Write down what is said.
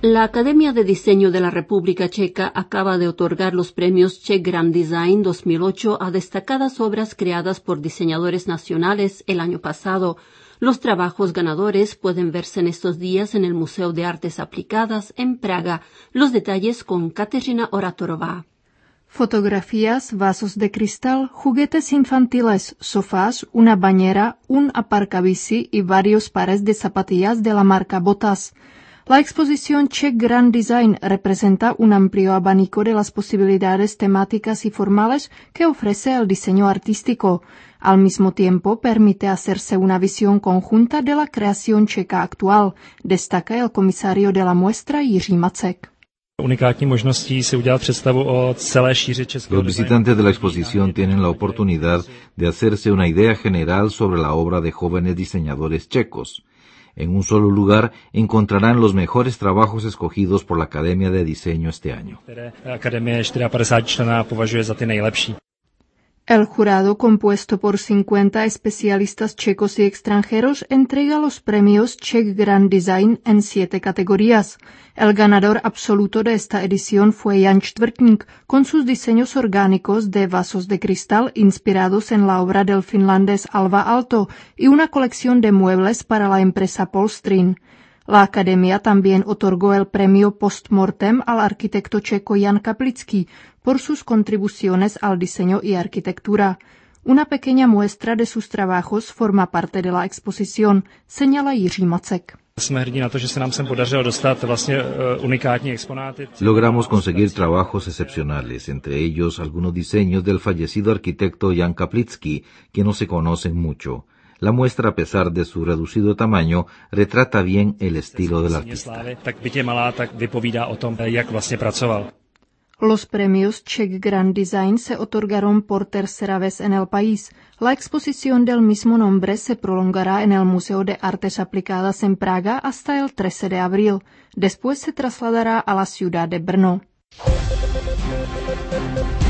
La Academia de Diseño de la República Checa acaba de otorgar los premios Czech Grand Design 2008 a destacadas obras creadas por diseñadores nacionales el año pasado. Los trabajos ganadores pueden verse en estos días en el Museo de Artes Aplicadas en Praga. Los detalles con Kateřina Oratorová. Fotografías, vasos de cristal, juguetes infantiles, sofás, una bañera, un aparcabici y varios pares de zapatillas de la marca Botas. La exposición Czech Grand Design representa un amplio abanico de las posibilidades temáticas y formales que ofrece el diseño artístico. Al mismo tiempo, permite hacerse una visión conjunta de la creación checa actual, destaca el comisario de la muestra Jiří Macek. Unikátní možností si udělat představu o celé šíři českého. Los visitantes de la exposición tienen la oportunidad de hacerse una idea general sobre la obra de jóvenes diseñadores checos. En un solo lugar encontrarán los mejores trabajos escogidos por la Academia de Diseño este año. Akademie 54 členná považuje za ty nejlepší. El jurado, compuesto por 50 especialistas checos y extranjeros, entrega los premios Czech Grand Design en 7 categorías. El ganador absoluto de esta edición fue Jan Čtvrtník, con sus diseños orgánicos de vasos de cristal inspirados en la obra del finlandés Alva Aalto y una colección de muebles para la empresa Polstrin. La Academia también otorgó el premio Postmortem al arquitecto checo Jan Kaplický por sus contribuciones al diseño y arquitectura. Una pequeña muestra de sus trabajos forma parte de la exposición, señala Jiří Macek. Jsme hrdí na to, že se nám sem podařilo dostat vlastně unikátní exponáty. Logramos conseguir trabajos excepcionales, entre ellos algunos diseños del fallecido arquitecto Jan Kaplický, que no se conocen mucho. La muestra, a pesar de su reducido tamaño, retrata bien el estilo del artista. Tak byť je malá, tak vypovídá o tom, jak vlastně pracoval. Los premios Czech Grand Design se otorgaron por tercera vez en el país. La exposición del mismo nombre se prolongará en el Museo de Artes Aplicadas en Praga hasta el 13 de abril. Después se trasladará a la ciudad de Brno.